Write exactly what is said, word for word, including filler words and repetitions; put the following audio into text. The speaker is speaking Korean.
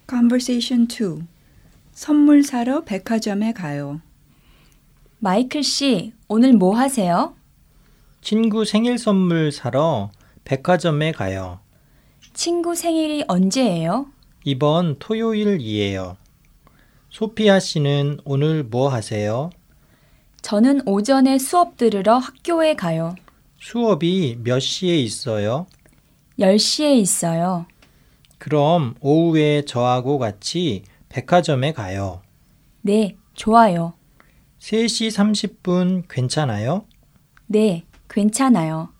Conversation two. 선물 사러 백화점에 가요. 마이클 씨, 오늘 뭐 하세요? 친구 생일 선물 사러 백화점에 가요. 친구 생일이 언제예요? 이번 토요일이에요. 소피아 씨는 오늘 뭐 하세요? 저는 오전에 수업 들으러 학교에 가요. 수업이 몇 시에 있어요? 열 시에 있어요. 그럼 오후에 저하고 같이 백화점에 가요. 네, 좋아요. 세 시 삼십 분 괜찮아요? 네, 괜찮아요.